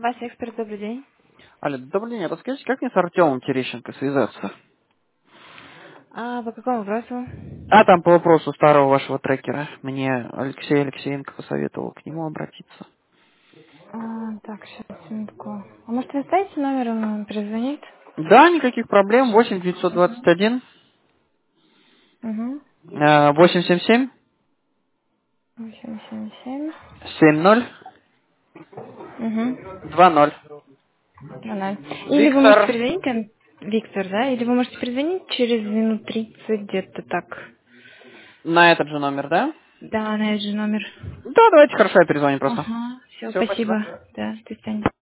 Ваш эксперт, добрый день. Алло, добрый день. Расскажите, как мне с Артемом Терещенко связаться? А по какому вопросу? А, там по вопросу старого вашего трекера. Мне Алексей Алексеенко посоветовал к нему обратиться. Так, сейчас, минутку. А может, вы ставите номер, он перезвонит? Да, никаких проблем. 8921 Угу. 877 877. 70 Угу. 20. Или вы можете Виктор. перезвонить, Виктор, да? Или вы можете перезвонить через минут 30 где-то так. На этот же номер, да? Да, на этот же номер. Да, давайте, хорошо, я перезвоню просто. Ага. Все, Все, спасибо. спасибо. Да, до свидания.